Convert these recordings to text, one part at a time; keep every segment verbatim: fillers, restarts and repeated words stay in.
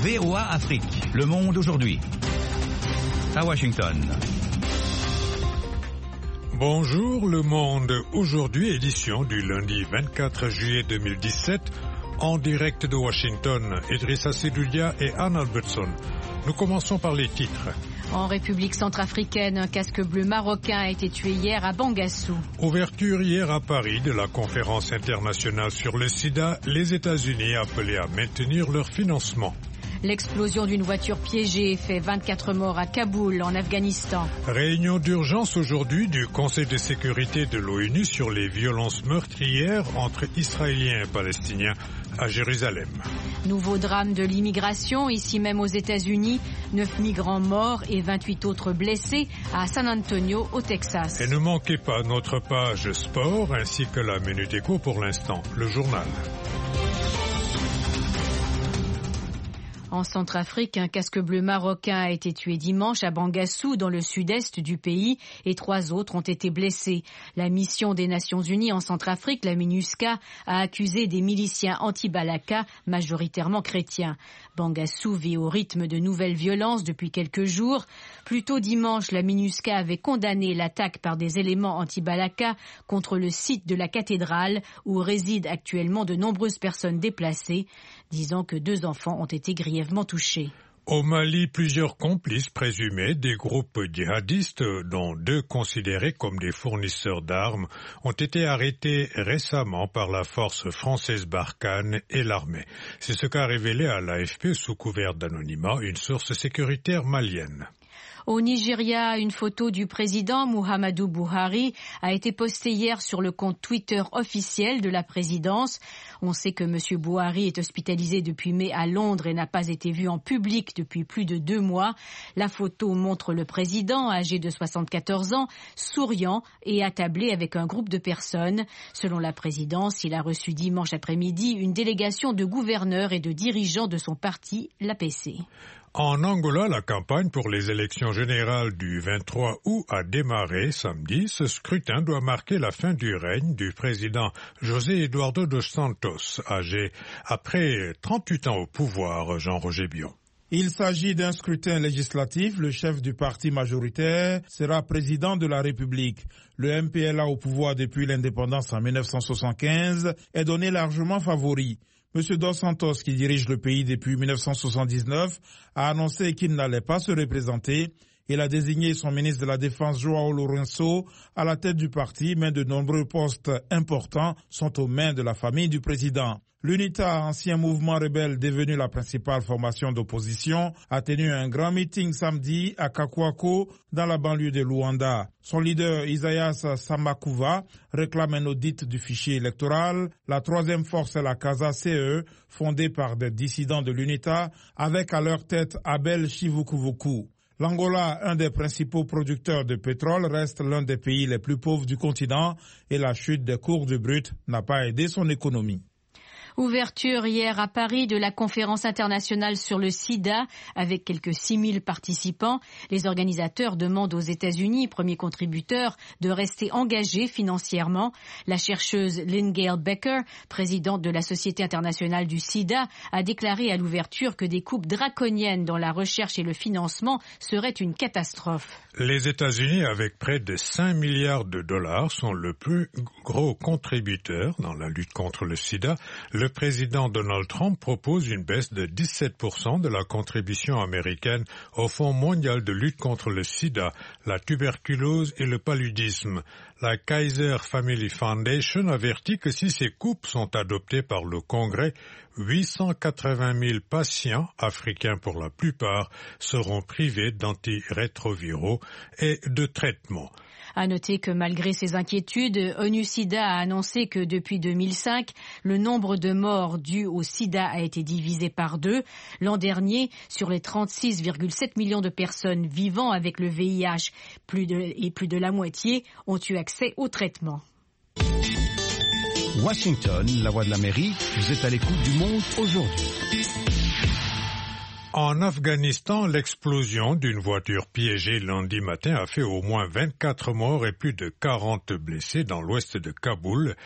V O A Afrique, Le Monde aujourd'hui. À Washington. Bonjour Le Monde aujourd'hui, édition du lundi vingt-quatre juillet deux mille dix-sept, en direct de Washington, Idrissa Sedoulia et Anne Albertson. Nous commençons par les titres. En République centrafricaine, un casque bleu marocain a été tué hier à Bangassou. Ouverture hier à Paris de la conférence internationale sur le sida, les États-Unis appelés à maintenir leur financement. L'explosion d'une voiture piégée fait vingt-quatre morts à Kaboul, en Afghanistan. Réunion d'urgence aujourd'hui du Conseil de sécurité de l'ONU sur les violences meurtrières entre Israéliens et Palestiniens à Jérusalem. Nouveau drame de l'immigration, ici même aux États-Unis. Neuf migrants morts et vingt-huit autres blessés à San Antonio, au Texas. Et ne manquez pas notre page sport ainsi que la Minute Éco pour l'instant, le journal. En Centrafrique, un casque bleu marocain a été tué dimanche à Bangassou, dans le sud-est du pays, et trois autres ont été blessés. La mission des Nations Unies en Centrafrique, la MINUSCA, a accusé des miliciens anti-Balaka, majoritairement chrétiens. Bangassou vit au rythme de nouvelles violences depuis quelques jours. Plus tôt dimanche, la MINUSCA avait condamné l'attaque par des éléments anti-Balaka contre le site de la cathédrale où résident actuellement de nombreuses personnes déplacées, disant que deux enfants ont été grièvement touchés. Au Mali, plusieurs complices présumés des groupes djihadistes, dont deux considérés comme des fournisseurs d'armes, ont été arrêtés récemment par la force française Barkhane et l'armée. C'est ce qu'a révélé à l'A F P sous couvert d'anonymat une source sécuritaire malienne. Au Nigeria, une photo du président Muhammadu Buhari a été postée hier sur le compte Twitter officiel de la présidence. On sait que M. Buhari est hospitalisé depuis mai à Londres et n'a pas été vu en public depuis plus de deux mois. La photo montre le président, âgé de soixante-quatorze ans, souriant et attablé avec un groupe de personnes. Selon la présidence, il a reçu dimanche après-midi une délégation de gouverneurs et de dirigeants de son parti, l'A P C. En Angola, la campagne pour les élections générales du vingt-trois août a démarré samedi. Ce scrutin doit marquer la fin du règne du président José Eduardo dos Santos, âgé après trente-huit ans au pouvoir, Jean-Roger Bion. Il s'agit d'un scrutin législatif. Le chef du parti majoritaire sera président de la République. Le M P L A au pouvoir depuis l'indépendance en mille neuf cent soixante-quinze est donné largement favori. M. Dos Santos, qui dirige le pays depuis mille neuf cent soixante-dix-neuf, a annoncé qu'il n'allait pas se représenter. Il a désigné son ministre de la Défense, João Lourenço, à la tête du parti, mais de nombreux postes importants sont aux mains de la famille du président. L'UNITA, ancien mouvement rebelle devenu la principale formation d'opposition, a tenu un grand meeting samedi à Kakuako, dans la banlieue de Luanda. Son leader, Isaias Samakuva, réclame un audit du fichier électoral. La troisième force est la Casa C E, fondée par des dissidents de l'UNITA, avec à leur tête Abel Chivukuvuku. L'Angola, un des principaux producteurs de pétrole, reste l'un des pays les plus pauvres du continent et la chute des cours du brut n'a pas aidé son économie. Ouverture hier à Paris de la conférence internationale sur le sida avec quelques six mille participants. Les organisateurs demandent aux États-Unis, premiers contributeurs, de rester engagés financièrement. La chercheuse Lynn Gale Becker, présidente de la Société internationale du sida, a déclaré à l'ouverture que des coupes draconiennes dans la recherche et le financement seraient une catastrophe. Les États-Unis, avec près de cinq milliards de dollars, sont le plus gros contributeur dans la lutte contre le sida. Le président Donald Trump propose une baisse de dix-sept pour cent de la contribution américaine au Fonds mondial de lutte contre le sida, la tuberculose et le paludisme. La Kaiser Family Foundation avertit que si ces coupes sont adoptées par le Congrès, huit cent quatre-vingt mille patients, africains pour la plupart, seront privés d'antirétroviraux et de traitements. À noter que malgré ces inquiétudes, ONU-SIDA a annoncé que depuis deux mille cinq, le nombre de morts dus au sida a été divisé par deux. L'an dernier, sur les trente-six virgule sept millions de personnes vivant avec le V I H, plus de, et plus de la moitié ont eu accès au traitement. Washington, la voix de l'Amérique, vous êtes à l'écoute du monde aujourd'hui. En Afghanistan, l'explosion d'une voiture piégée lundi matin a fait au moins vingt-quatre morts et plus de quarante blessés dans l'ouest de Kaboul.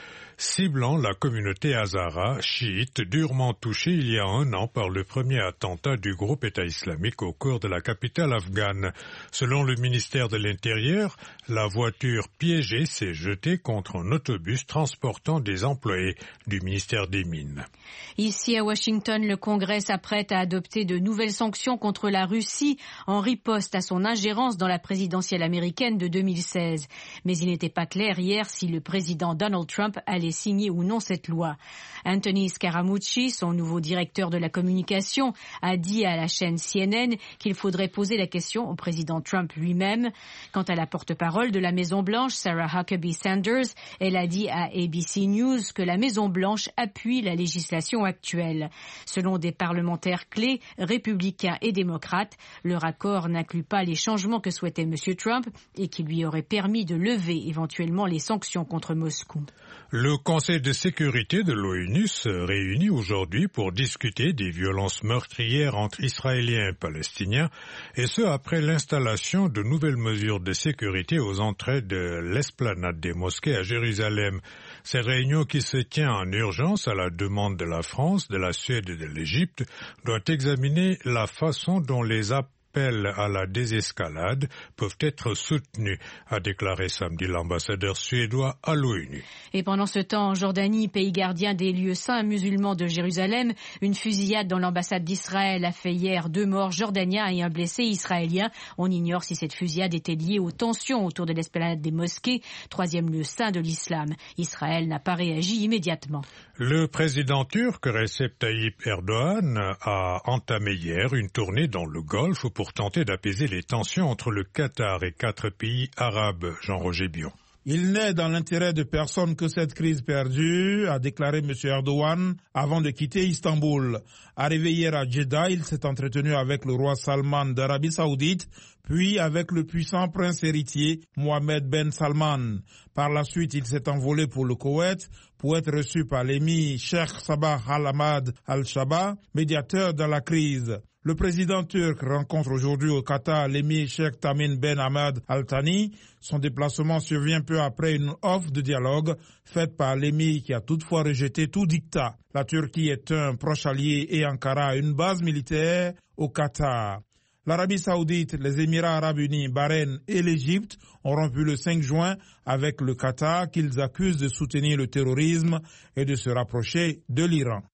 ciblant la communauté hazara, chiite, durement touchée il y a un an par le premier attentat du groupe État islamique au cœur de la capitale afghane. Selon le ministère de l'Intérieur, la voiture piégée s'est jetée contre un autobus transportant des employés du ministère des Mines. Ici à Washington, le Congrès s'apprête à adopter de nouvelles sanctions contre la Russie en riposte à son ingérence dans la présidentielle américaine de deux mille seize. Mais il n'était pas clair hier si le président Donald Trump allait signer ou non cette loi. Anthony Scaramucci, son nouveau directeur de la communication, a dit à la chaîne C N N qu'il faudrait poser la question au président Trump lui-même. Quant à la porte-parole de la Maison-Blanche, Sarah Huckabee Sanders, elle a dit à A B C News que la Maison-Blanche appuie la législation actuelle. Selon des parlementaires clés, républicains et démocrates, leur accord n'inclut pas les changements que souhaitait M. Trump et qui lui auraient permis de lever éventuellement les sanctions contre Moscou. Le Conseil de sécurité de l'ONU se réunit aujourd'hui pour discuter des violences meurtrières entre Israéliens et Palestiniens, et ce après l'installation de nouvelles mesures de sécurité aux entrées de l'esplanade des mosquées à Jérusalem. Cette réunion, qui se tient en urgence à la demande de la France, de la Suède et de l'Égypte, doit examiner la façon dont les appels à la désescalade peuvent être soutenus, a déclaré samedi l'ambassadeur suédois à l'ONU. Et pendant ce temps, en Jordanie, pays gardien des lieux saints musulmans de Jérusalem, une fusillade dans l'ambassade d'Israël a fait hier deux morts jordaniens et un blessé israélien. On ignore si cette fusillade était liée aux tensions autour de l'esplanade des mosquées, troisième lieu saint de l'islam. Israël n'a pas réagi immédiatement. Le président turc Recep Tayyip Erdogan a entamé hier une tournée dans le Golfe pour tenter d'apaiser les tensions entre le Qatar et quatre pays arabes. Jean-Roger Bion. Il n'est dans l'intérêt de personne que cette crise perdure, a déclaré M. Erdogan avant de quitter Istanbul. Arrivé hier à Jeddah, il s'est entretenu avec le roi Salman d'Arabie Saoudite, puis avec le puissant prince héritier Mohammed Ben Salman. Par la suite, il s'est envolé pour le Koweït pour être reçu par l'émir Sheikh Sabah Al-Ahmad Al-Shaba, médiateur dans la crise. Le président turc rencontre aujourd'hui au Qatar l'émir Sheikh Tamim Ben Hamad Al Thani. Son déplacement survient peu après une offre de dialogue faite par l'émir qui a toutefois rejeté tout dictat. La Turquie est un proche allié et Ankara a une base militaire au Qatar. L'Arabie Saoudite, les Émirats Arabes Unis, Bahreïn et l'Égypte ont rompu le cinq juin avec le Qatar qu'ils accusent de soutenir le terrorisme et de se rapprocher de l'Iran.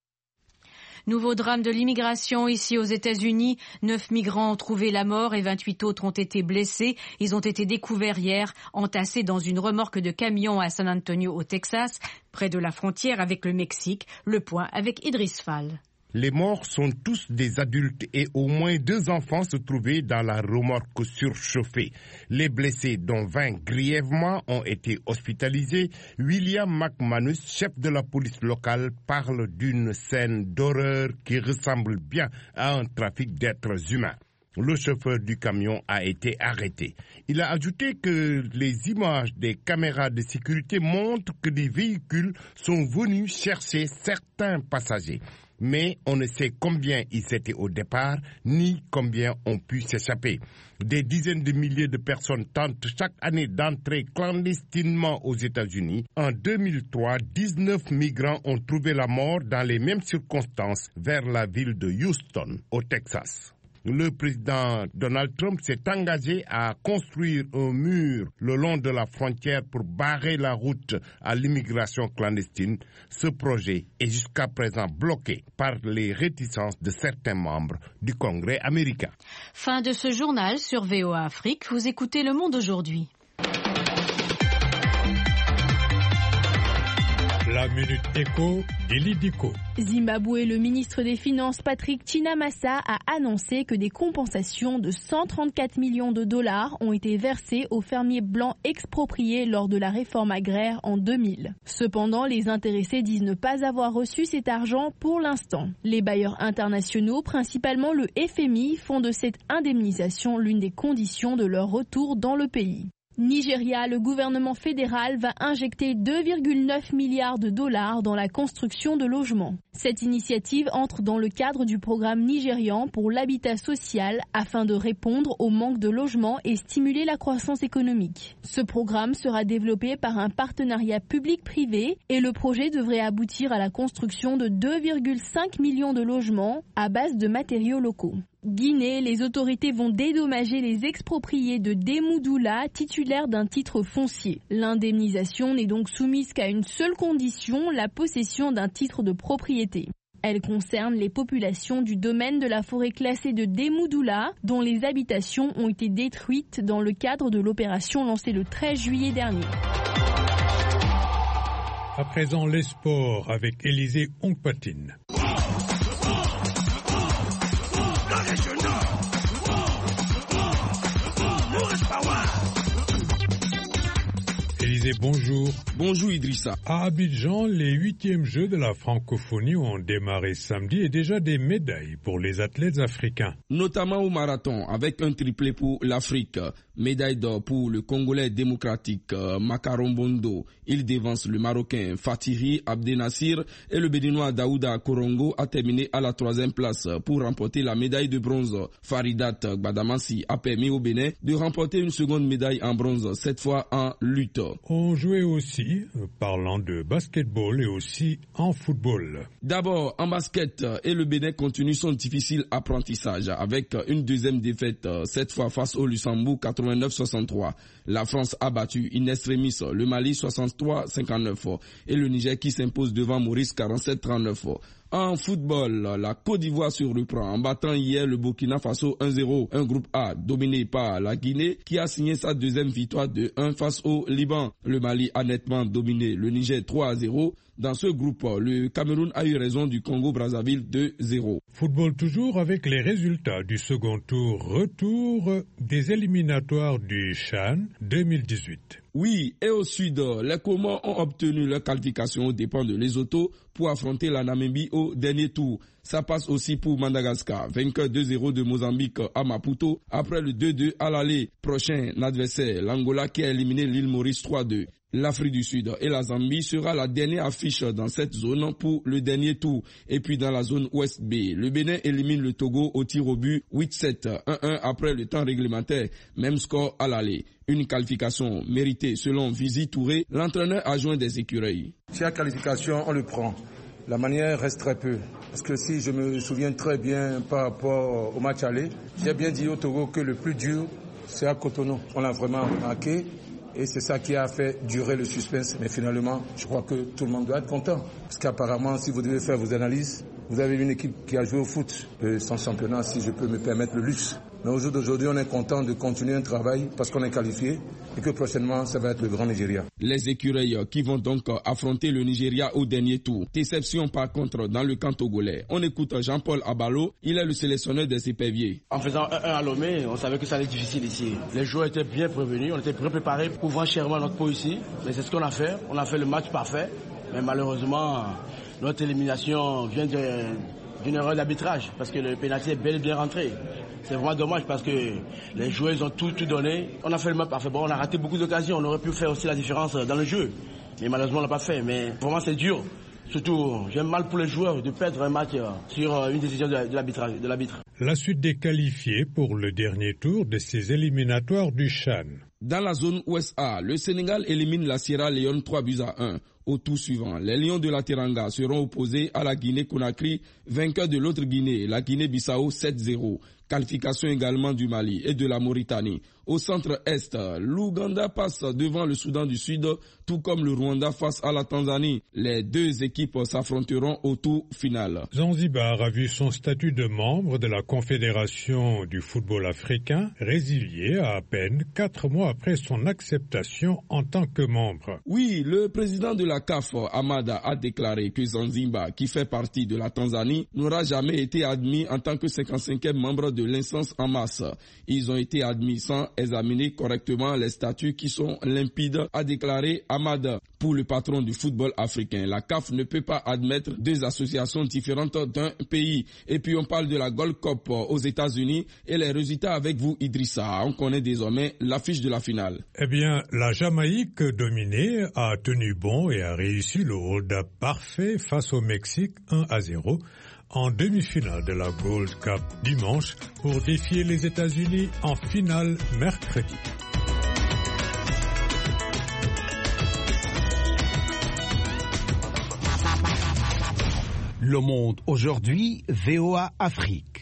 Nouveau drame de l'immigration ici aux États-Unis. Neuf migrants ont trouvé la mort et vingt-huit autres ont été blessés. Ils ont été découverts hier, entassés dans une remorque de camion à San Antonio au Texas, près de la frontière avec le Mexique. Le point avec Idriss Fall. Les morts sont tous des adultes et au moins deux enfants se trouvaient dans la remorque surchauffée. Les blessés, dont vingt grièvement, ont été hospitalisés. William McManus, chef de la police locale, parle d'une scène d'horreur qui ressemble bien à un trafic d'êtres humains. Le chauffeur du camion a été arrêté. Il a ajouté que les images des caméras de sécurité montrent que des véhicules sont venus chercher certains passagers. Mais on ne sait combien ils étaient au départ, ni combien ont pu s'échapper. Des dizaines de milliers de personnes tentent chaque année d'entrer clandestinement aux États-Unis. En deux mille trois, dix-neuf migrants ont trouvé la mort dans les mêmes circonstances vers la ville de Houston, au Texas. Le président Donald Trump s'est engagé à construire un mur le long de la frontière pour barrer la route à l'immigration clandestine. Ce projet est jusqu'à présent bloqué par les réticences de certains membres du Congrès américain. Fin de ce journal sur V O A Afrique. Vous écoutez Le Monde aujourd'hui. La Minute Éco, Élie Dico. Zimbabwe, le ministre des Finances Patrick Chinamasa a annoncé que des compensations de cent trente-quatre millions de dollars ont été versées aux fermiers blancs expropriés lors de la réforme agraire en deux mille. Cependant, les intéressés disent ne pas avoir reçu cet argent pour l'instant. Les bailleurs internationaux, principalement le F M I, font de cette indemnisation l'une des conditions de leur retour dans le pays. Nigeria, le gouvernement fédéral va injecter deux virgule neuf milliards de dollars dans la construction de logements. Cette initiative entre dans le cadre du programme nigérian pour l'habitat social afin de répondre au manque de logements et stimuler la croissance économique. Ce programme sera développé par un partenariat public-privé et le projet devrait aboutir à la construction de deux virgule cinq millions de logements à base de matériaux locaux. Guinée, les autorités vont dédommager les expropriés de Demoudoula, titulaires d'un titre foncier. L'indemnisation n'est donc soumise qu'à une seule condition, la possession d'un titre de propriété. Elle concerne les populations du domaine de la forêt classée de Demoudoula, dont les habitations ont été détruites dans le cadre de l'opération lancée le treize juillet dernier. À présent, les sports avec Élisée Ongpatine. Élisée, bonjour. Bonjour Idrissa. À Abidjan, les huitièmes Jeux de la francophonie ont démarré samedi et déjà des médailles pour les athlètes africains. Notamment au marathon, avec un triplé pour l'Afrique. Médaille d'or pour le Congolais démocratique Makaron Bondo. Il devance le Marocain Fatiri Abdenassir et le Béninois Daouda Korongo a terminé à la troisième place pour remporter la médaille de bronze. Faridat Gbadamassi a permis au Bénin de remporter une seconde médaille en bronze, cette fois en lutte. On jouait aussi, parlant de basketball et aussi en football. D'abord en basket, et le Bénin continue son difficile apprentissage avec une deuxième défaite, cette fois face au Luxembourg quatre-vingt-neuf soixante-trois. La France a battu in extremis le Mali soixante-trois cinquante-neuf et le Niger qui s'impose devant Maurice quarante-sept trente-neuf. En football, la Côte d'Ivoire se reprend en battant hier le Burkina Faso un zéro. Un groupe A dominé par la Guinée qui a signé sa deuxième victoire de un face au Liban. Le Mali a nettement dominé le Niger trois à zéro. Dans ce groupe, le Cameroun a eu raison du Congo-Brazzaville deux zéro. Football toujours avec les résultats du second tour retour des éliminatoires du CHAN deux mille dix-huit. Oui, et au sud, les Comores ont obtenu leur qualification aux dépens de Lesotho pour affronter la Namibie au dernier tour. Ça passe aussi pour Madagascar, vainqueur deux zéro de Mozambique à Maputo, après le deux deux à l'aller. Prochain adversaire, l'Angola qui a éliminé l'île Maurice trois deux. L'Afrique du Sud et la Zambie sera la dernière affiche dans cette zone pour le dernier tour. Et puis dans la zone Ouest B, le Bénin élimine le Togo au tir au but huit sept, un un après le temps réglementaire. Même score à l'aller. Une qualification méritée selon Vizi Touré, l'entraîneur adjoint des Écureuils. Si la qualification, on le prend. La manière reste très peu. Parce que si je me souviens très bien par rapport au match aller, j'ai bien dit au Togo que le plus dur, c'est à Cotonou. On l'a vraiment marqué. Et c'est ça qui a fait durer le suspense. Mais finalement, je crois que tout le monde doit être content. Parce qu'apparemment, si vous devez faire vos analyses, vous avez une équipe qui a joué au foot euh, sans championnat, si je peux me permettre le luxe. Mais au jour d'aujourd'hui, on est content de continuer un travail parce qu'on est qualifié et que prochainement, ça va être le Grand Nigeria. Les Écureuils qui vont donc affronter le Nigeria au dernier tour. Déception par contre dans le camp togolais. On écoute Jean-Paul Abalo, il est le sélectionneur des éperviers. En faisant un un à Lomé, on savait que ça allait être difficile ici. Les joueurs étaient bien prévenus, on était bien préparés pour vendre chèrement notre peau ici. Mais c'est ce qu'on a fait, on a fait le match parfait. Mais malheureusement, notre élimination vient de... d'une erreur d'arbitrage, parce que le pénalty est bel et bien rentré. C'est vraiment dommage parce que les joueurs ils ont tout, tout donné. On a fait le match parfait. Bon, on a raté beaucoup d'occasions. On aurait pu faire aussi la différence dans le jeu. Mais malheureusement, on l'a pas fait. Mais vraiment, c'est dur. Surtout, j'aime mal pour les joueurs de perdre un match sur une décision de l'arbitrage, de l'arbitre. La suite des qualifiés pour le dernier tour de ces éliminatoires du CHAN. Dans la zone Ouest A, le Sénégal élimine la Sierra Leone trois buts à un. Au tour suivant, les Lions de la Teranga seront opposés à la Guinée-Conakry, vainqueur de l'autre Guinée, la Guinée-Bissau sept zéro. Qualification également du Mali et de la Mauritanie. Au centre-est, l'Ouganda passe devant le Soudan du Sud, tout comme le Rwanda face à la Tanzanie. Les deux équipes s'affronteront au tour final. Zanzibar a vu son statut de membre de la Confédération du football africain résilié à à peine quatre mois après son acceptation en tant que membre. Oui, le président de la C A F, Amada, a déclaré que Zanzibar, qui fait partie de la Tanzanie, n'aura jamais été admis en tant que cinquante-cinquième membre de de l'incense en masse. Ils ont été admis sans examiner correctement les statuts qui sont limpides, a déclaré Ahmad. Pour le patron du football africain, la C A F ne peut pas admettre deux associations différentes d'un pays. Et puis on parle de la Gold Cup aux États-Unis et les résultats avec vous, Idrissa. On connaît désormais l'affiche de la finale. Eh bien, la Jamaïque dominée a tenu bon et a réussi le hold-up parfait face au Mexique un à zéro en demi-finale de la Gold Cup dimanche pour défier les États-Unis en finale mercredi. Le Monde aujourd'hui, V O A Afrique.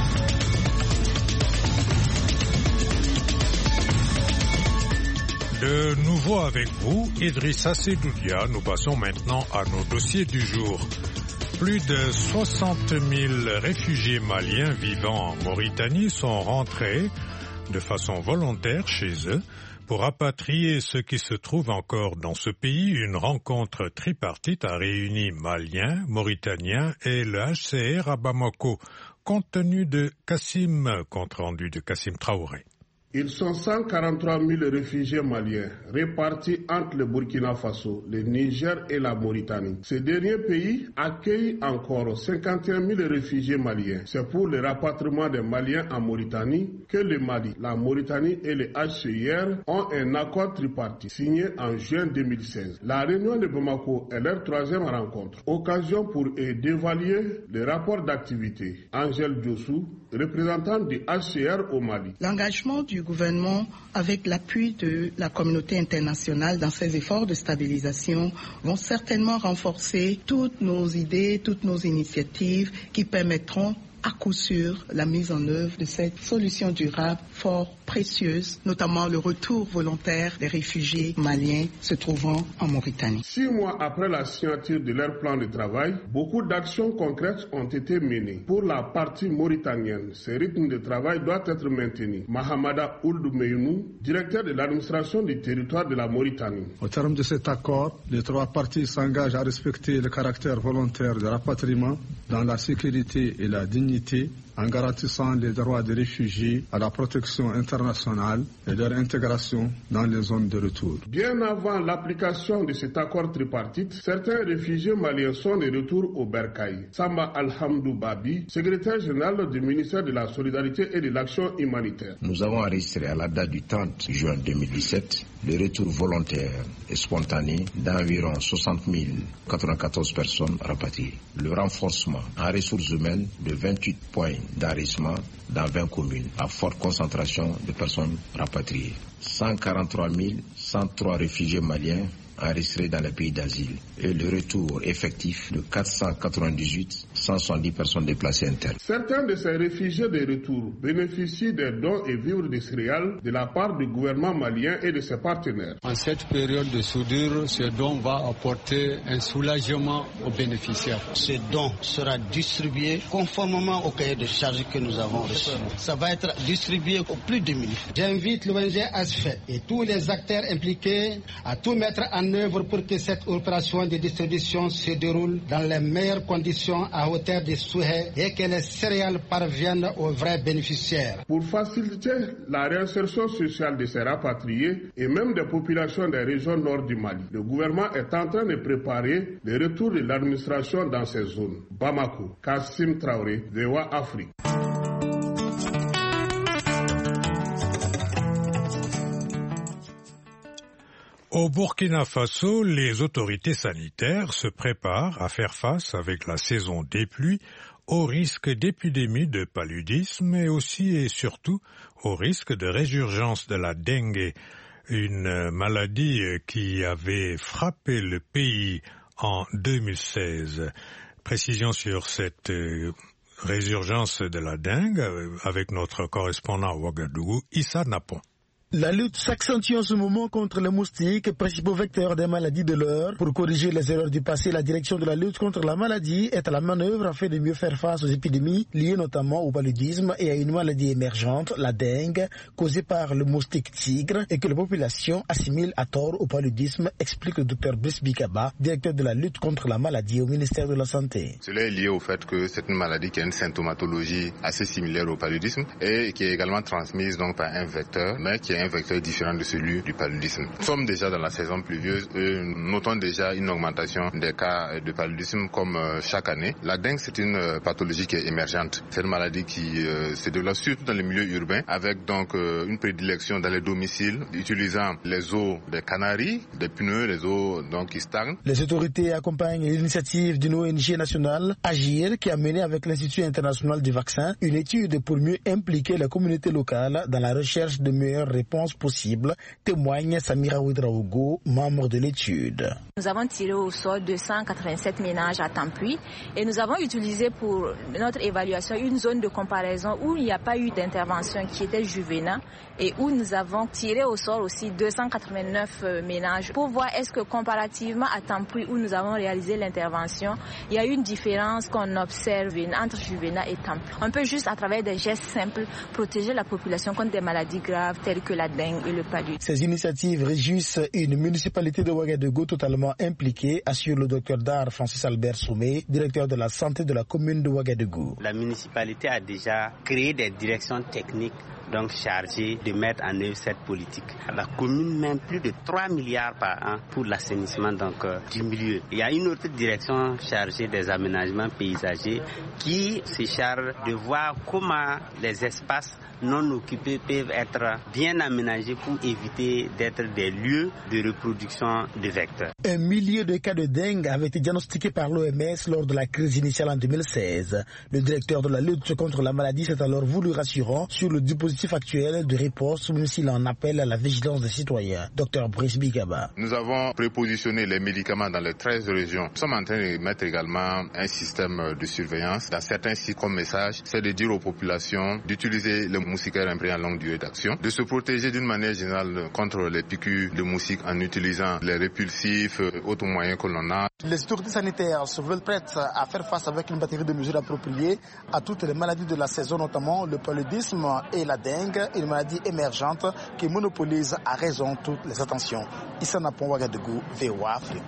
De nouveau avec vous, Idrissa Sedoudia. Nous passons maintenant à nos dossiers du jour. Plus de soixante mille réfugiés maliens vivant en Mauritanie sont rentrés de façon volontaire chez eux. Pour rapatrier ceux qui se trouvent encore dans ce pays, une rencontre tripartite a réuni Maliens, Mauritaniens et le H C R à Bamako. Compte tenu de Kassim, compte rendu de Kassim Traoré. Ils sont cent quarante-trois mille réfugiés maliens répartis entre le Burkina Faso, le Niger et la Mauritanie. Ce dernier pays accueille encore cinquante et un mille réfugiés maliens. C'est pour le rapatriement des Maliens en Mauritanie que le Mali, la Mauritanie et le H C R ont un accord tripartite signé en juin deux mille seize. La réunion de Bamako est leur troisième rencontre. Occasion pour eux d'évaluer le rapport d'activité. Angèle Diossou, représentant du H C R au Mali. L'engagement du gouvernement, avec l'appui de la communauté internationale dans ses efforts de stabilisation, vont certainement renforcer toutes nos idées, toutes nos initiatives qui permettront à coup sûr la mise en œuvre de cette solution durable fort précieuse, notamment le retour volontaire des réfugiés maliens se trouvant en Mauritanie. Six mois après la signature de leur plan de travail, beaucoup d'actions concrètes ont été menées. Pour la partie mauritanienne, ce rythme de travail doit être maintenu. Mahamada Ould Meynou, directeur de l'administration du territoire de la Mauritanie. Au terme de cet accord, les trois parties s'engagent à respecter le caractère volontaire de rapatriement dans la sécurité et la dignité, en garantissant les droits des réfugiés à la protection internationale et leur intégration dans les zones de retour. Bien avant l'application de cet accord tripartite, certains réfugiés maliens sont de retour au Bercail. Samba Alhamdou Babi, secrétaire général du ministère de la Solidarité et de l'Action humanitaire. Nous avons enregistré à la date du trente juin deux mille dix-sept le retour volontaire et spontané d'environ soixante mille quatre-vingt-quatorze personnes rapatriées. Le renforcement en ressources humaines de vingt-huit points d'enregistrement dans vingt communes à forte concentration de personnes rapatriées. cent quarante-trois mille cent trois réfugiés maliens enregistrés dans les pays d'asile et le retour effectif de quatre cent quatre-vingt-dix-huit cent soixante-dix personnes déplacées internes. Certains de ces réfugiés de retour bénéficient des dons et vivres de céréales de la part du gouvernement malien et de ses partenaires. En cette période de soudure, ce don va apporter un soulagement aux bénéficiaires. Ce don sera distribué conformément au cahier de charges que nous avons reçu. Ça va être distribué aux plus démunis. J'invite l'O N G A S F E et tous les acteurs impliqués à tout mettre en œuvre pour que cette opération de distribution se déroule dans les meilleures conditions à hauteur des souhaits et que les céréales parviennent aux vrais bénéficiaires. Pour faciliter la réinsertion sociale de ces rapatriés et même des populations des régions nord du Mali, le gouvernement est en train de préparer le retour de l'administration dans ces zones. Bamako, Kassim Traoré, V O A Afrique. Au Burkina Faso, les autorités sanitaires se préparent à faire face avec la saison des pluies au risque d'épidémie de paludisme et aussi et surtout au risque de résurgence de la dengue, une maladie qui avait frappé le pays en deux mille seize. Précision sur cette résurgence de la dengue avec notre correspondant à Ouagadougou, Issa Napon. La lutte s'accentue en ce moment contre les moustiques, principaux vecteurs des maladies de l'heure. Pour corriger les erreurs du passé, la direction de la lutte contre la maladie est à la manœuvre afin de mieux faire face aux épidémies liées notamment au paludisme et à une maladie émergente, la dengue, causée par le moustique tigre et que la population assimile à tort au paludisme, explique le docteur Brice Bikaba, directeur de la lutte contre la maladie au ministère de la Santé. Cela est lié au fait que c'est une maladie qui a une symptomatologie assez similaire au paludisme et qui est également transmise donc par un vecteur, mais qui est un vecteur différent de celui du paludisme. Nous sommes déjà dans la saison pluvieuse et notons déjà une augmentation des cas de paludisme comme chaque année. La dengue, c'est une pathologie qui est émergente. C'est une maladie qui euh, se développe surtout dans les milieux urbains avec donc euh, une prédilection dans les domiciles utilisant les eaux des canaries, des pneus, les eaux donc qui stagnent. Les autorités accompagnent l'initiative d'une O N G nationale, Agir, qui a mené avec l'Institut international du vaccin une étude pour mieux impliquer la communauté locale dans la recherche de meilleures réponses possibles, témoigne Samira Ouedraogo, membre de l'étude. Nous avons tiré au sort deux cent quatre-vingt-sept ménages à Tampuy et nous avons utilisé pour notre évaluation une zone de comparaison où il n'y a pas eu d'intervention qui était Juvena et où nous avons tiré au sort aussi deux cent quatre-vingt-neuf ménages pour voir est-ce que comparativement à Tampuy où nous avons réalisé l'intervention, il y a une différence qu'on observe entre Juvena et Tampuy. On peut juste à travers des gestes simples protéger la population contre des maladies graves telles que la dengue et le paludisme. Ces initiatives réjouissent une municipalité de Ouagadougou totalement impliquée, assure le docteur Dar Francis Albert Soumé, directeur de la santé de la commune de Ouagadougou. La municipalité a déjà créé des directions techniques donc chargées de mettre en œuvre cette politique. La commune met plus de trois milliards par an pour l'assainissement donc euh, du milieu. Il y a une autre direction chargée des aménagements paysagers qui se charge de voir comment les espaces non occupés peuvent être bien aménagés pour éviter d'être des lieux de reproduction de vecteurs. Un millier de cas de dengue avaient été diagnostiqués par l'O M S lors de la crise initiale en deux mille seize. Le directeur de la lutte contre la maladie s'est alors voulu rassurant sur le dispositif actuel de riposte, même s'il en appelle à la vigilance des citoyens. docteur Brice Bikaba. Nous avons prépositionné les médicaments dans les treize régions. Nous sommes en train de mettre également un système de surveillance. Dans certains sites comme message, c'est de dire aux populations d'utiliser le moustiquaire imprégnés à longue durée d'action, de se protéger d'une manière générale contre les piqûres de moustiques en utilisant les répulsifs, autres moyens que l'on a. Les autorités sanitaires se veulent prêtes à faire face avec une batterie de mesures appropriées à toutes les maladies de la saison, notamment le paludisme et la dengue, une maladie émergente qui monopolise à raison toutes les attentions. Issa Napon, Ouagadougou, V O A Afrique.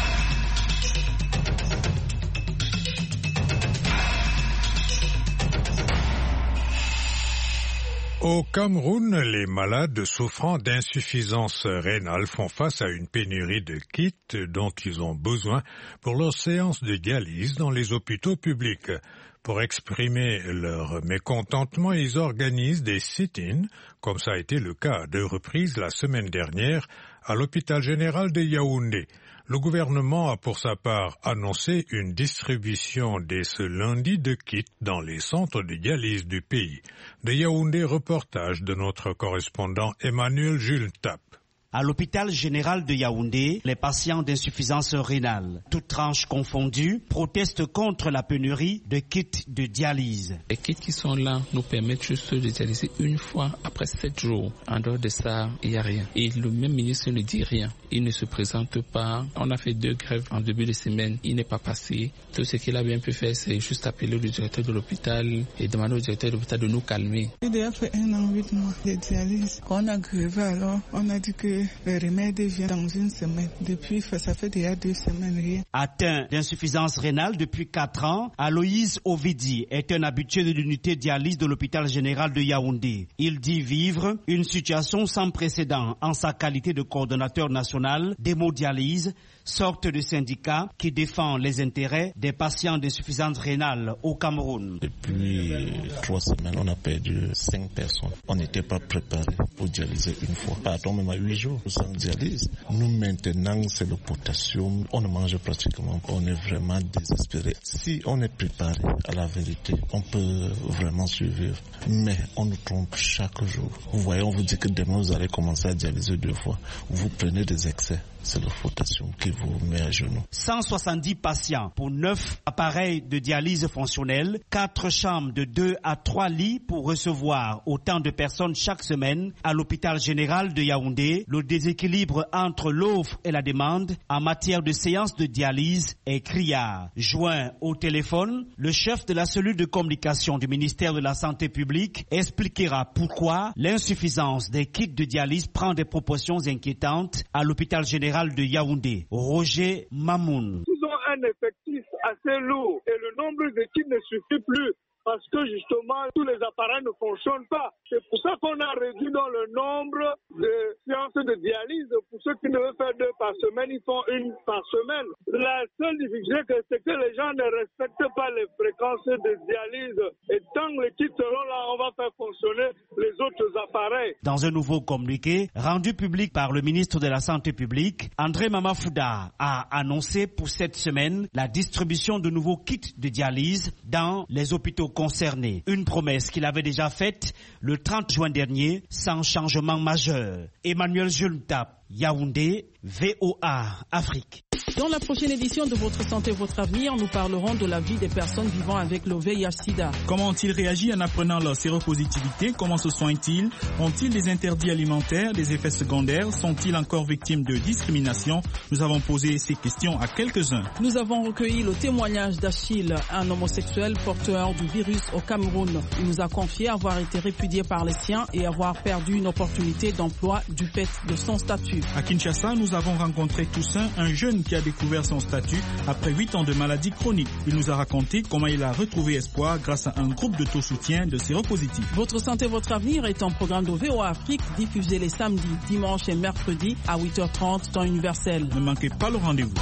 Au Cameroun, les malades souffrant d'insuffisance rénale font face à une pénurie de kits dont ils ont besoin pour leurs séances de dialyse dans les hôpitaux publics. Pour exprimer leur mécontentement, ils organisent des sit-ins, comme ça a été le cas à deux reprises la semaine dernière à l'hôpital général de Yaoundé. Le gouvernement a pour sa part annoncé une distribution dès ce lundi de kits dans les centres de dialyse du pays. De Yaoundé, reportage de notre correspondant Emmanuel Jules Tap. À l'hôpital général de Yaoundé, les patients d'insuffisance rénale, toutes tranches confondues, protestent contre la pénurie de kits de dialyse. Les kits qui sont là nous permettent juste de dialyser une fois après sept jours. En dehors de ça, il n'y a rien. Et le même ministre ne dit rien. Il ne se présente pas. On a fait deux grèves en début de semaine. Il n'est pas passé. Tout ce qu'il a bien pu faire, c'est juste appeler le directeur de l'hôpital et demander au directeur de l'hôpital de nous calmer. Il a déjà fait un an, huit mois de dialyse. Quand on a grévé alors, on a dit que le remède vient dans une semaine. Depuis, ça fait déjà deux semaines rien. Atteint d'insuffisance rénale depuis quatre ans, Aloïse Ovidi est un habitué de l'unité dialyse de l'hôpital général de Yaoundé. Il dit vivre une situation sans précédent en sa qualité de coordonnateur national d'hémodialyse, sorte de syndicat qui défend les intérêts des patients d'insuffisance rénale au Cameroun. Depuis trois semaines, on a perdu cinq personnes. On n'était pas préparé pour dialyser une fois. Pardon, même à huit jours sans dialyse. Nous maintenant, c'est le potassium. On ne mange pratiquement pas. On est vraiment désespéré. Si on est préparé à la vérité, on peut vraiment survivre. Mais on nous trompe chaque jour. Vous voyez, on vous dit que demain vous allez commencer à dialyser deux fois. Vous prenez des excès. c'est le potassium qui vous met à genoux. cent soixante-dix patients pour neuf appareils de dialyse fonctionnels, quatre chambres de deux à trois lits pour recevoir autant de personnes chaque semaine à l'hôpital général de Yaoundé. Le déséquilibre entre l'offre et la demande en matière de séances de dialyse est criard. Joint au téléphone, le chef de la cellule de communication du ministère de la Santé publique expliquera pourquoi l'insuffisance des kits de dialyse prend des proportions inquiétantes à l'hôpital général de Yaoundé. Roger Mamoun. Ils ont un effectif assez lourd et le nombre de kits ne suffit plus. Parce que justement, tous les appareils ne fonctionnent pas. C'est pour ça qu'on a réduit dans le nombre de séances de dialyse. Pour ceux qui ne veulent faire deux par semaine, ils font une par semaine. La seule difficulté, c'est que les gens ne respectent pas les fréquences de dialyse. Et tant que les kits seront là, on va faire fonctionner les autres appareils. Dans un nouveau communiqué rendu public par le ministre de la Santé publique, André Mamafouda a annoncé pour cette semaine la distribution de nouveaux kits de dialyse dans les hôpitaux concernés. Une promesse qu'il avait déjà faite le trente juin dernier sans changement majeur. Emmanuel Jultap, Yaoundé, V O A, Afrique. Dans la prochaine édition de Votre Santé, Votre Avenir, nous parlerons de la vie des personnes vivant avec le V I H sida. Comment ont-ils réagi en apprenant leur séropositivité? Comment se soignent-ils? Ont-ils des interdits alimentaires, des effets secondaires? Sont-ils encore victimes de discrimination? Nous avons posé ces questions à quelques-uns. Nous avons recueilli le témoignage d'Achille, un homosexuel porteur du virus au Cameroun. Il nous a confié avoir été répudié par les siens et avoir perdu une opportunité d'emploi du fait de son statut. À Kinshasa, nous avons rencontré Toussaint, un jeune qui a découvert son statut après huit ans de maladie chronique. Il nous a raconté comment il a retrouvé espoir grâce à un groupe d'autosoutien de séropositifs. Votre santé, votre avenir est un programme de V O A Afrique diffusé les samedis, dimanches et mercredis à huit heures trente temps universel. Ne manquez pas le rendez-vous.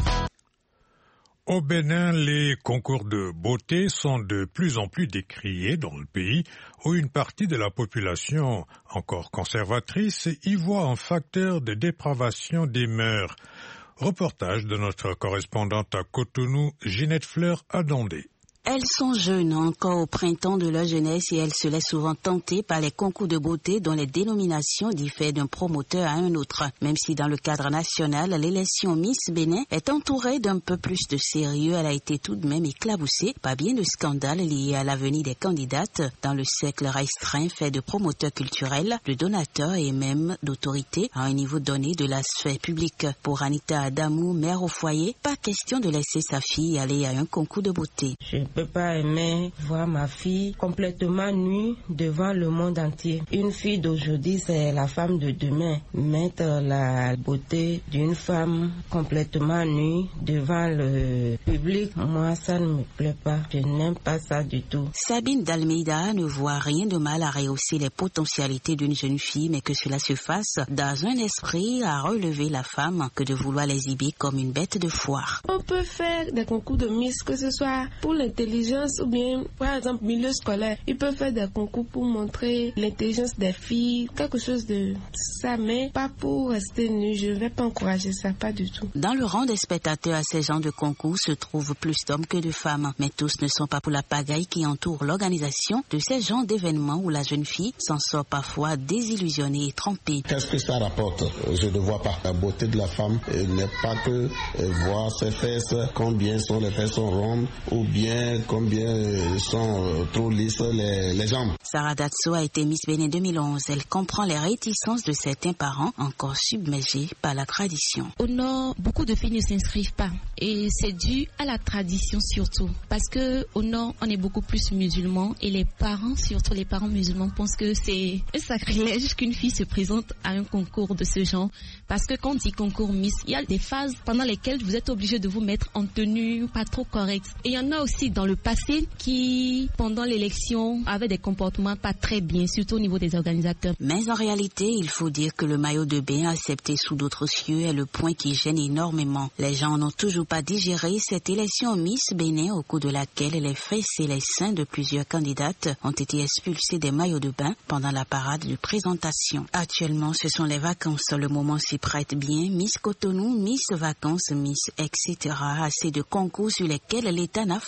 Au Bénin, les concours de beauté sont de plus en plus décriés dans le pays où une partie de la population encore conservatrice y voit un facteur de dépravation des mœurs. Reportage de notre correspondante à Cotonou, Ginette Fleur Adondé. Elles sont jeunes, encore au printemps de leur jeunesse, et elles se laissent souvent tenter par les concours de beauté dont les dénominations diffèrent d'un promoteur à un autre. Même si dans le cadre national, l'élection Miss Bénin est entourée d'un peu plus de sérieux, elle a été tout de même éclaboussée par bien de scandales liés à l'avenir des candidates dans le cercle restreint fait de promoteurs culturels, de donateurs et même d'autorités à un niveau donné de la sphère publique. Pour Anita Adamou, mère au foyer, pas question de laisser sa fille aller à un concours de beauté. Je ne peux pas aimer voir ma fille complètement nue devant le monde entier. Une fille d'aujourd'hui, c'est la femme de demain. Mettre la beauté d'une femme complètement nue devant le public, moi, ça ne me plaît pas. Je n'aime pas ça du tout. Sabine Dalmeida ne voit rien de mal à rehausser les potentialités d'une jeune fille, mais que cela se fasse dans un esprit à relever la femme que de vouloir l'exhiber comme une bête de foire. On peut faire des concours de Miss, que ce soit pour l'intelligence ou bien, par exemple, milieu scolaire. Ils peuvent faire des concours pour montrer l'intelligence des filles, quelque chose de ça, mais pas pour rester nu. Je ne vais pas encourager ça, pas du tout. Dans le rang des spectateurs à ces genres de concours se trouvent plus d'hommes que de femmes, mais tous ne sont pas pour la pagaille qui entoure l'organisation de ces genres d'événements où la jeune fille s'en sort parfois désillusionnée et trompée. Qu'est-ce que ça rapporte? Je ne vois pas. La beauté de la femme n'est pas que voir ses fesses, combien sont les fesses sont rondes, ou bien combien sont trop lisses les, les jambes. Sarah Datso a été Miss Bénin deux mille onze. Elle comprend les réticences de certains parents encore submergés par la tradition. Au Nord, beaucoup de filles ne s'inscrivent pas. Et c'est dû à la tradition surtout. Parce que au Nord, on est beaucoup plus musulmans. Et les parents, surtout les parents musulmans, pensent que c'est un sacrilège qu'une fille se présente à un concours de ce genre. Parce que quand on dit concours Miss, il y a des phases pendant lesquelles vous êtes obligé de vous mettre en tenue pas trop correcte. Et il y en a aussi dans le passé qui, pendant l'élection, avaient des comportements pas très bien, surtout au niveau des organisateurs. Mais en réalité, il faut dire que le maillot de bain accepté sous d'autres cieux est le point qui gêne énormément. Les gens n'ont toujours pas digéré cette élection Miss Bénin au cours de laquelle les fesses et les seins de plusieurs candidates ont été expulsés des maillots de bain pendant la parade de présentation. Actuellement, ce sont les vacances. Le moment s'y prête bien. Miss Cotonou, Miss Vacances, Miss et cetera. Assez de concours sur lesquels l'État n'a forcément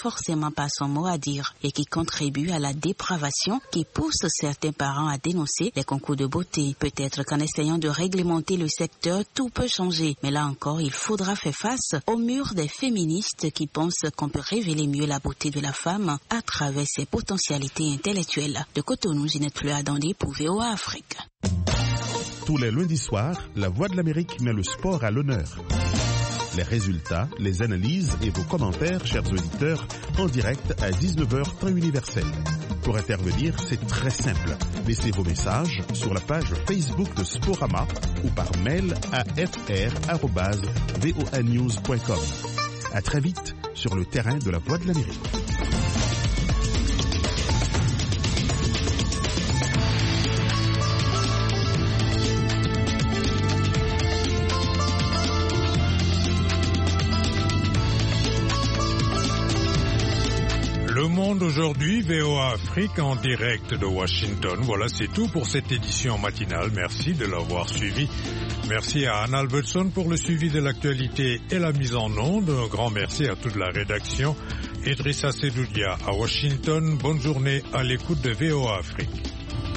n'a pas son mot à dire et qui contribue à la dépravation qui pousse certains parents à dénoncer les concours de beauté. Peut-être qu'en essayant de réglementer le secteur, tout peut changer. Mais là encore, il faudra faire face au mur des féministes qui pensent qu'on peut révéler mieux la beauté de la femme à travers ses potentialités intellectuelles. De Cotonou, Ginette Fleur-Adandé pour V O A Afrique. Tous les lundis soirs, La Voix de l'Amérique met le sport à l'honneur. Les résultats, les analyses et vos commentaires, chers auditeurs, en direct à dix-neuf heures temps universel. Pour intervenir, c'est très simple. Laissez vos messages sur la page Facebook de Sporama ou par mail à f r arobase voa news point com. À très vite sur le terrain de La Voix de l'Amérique. Le Monde aujourd'hui, V O A Afrique en direct de Washington. Voilà, c'est tout pour cette édition matinale. Merci de l'avoir suivi. Merci à Anne Albertson pour le suivi de l'actualité et la mise en onde. Un grand merci à toute la rédaction. Idrissa Sedoudia à Washington. Bonne journée à l'écoute de V O A Afrique.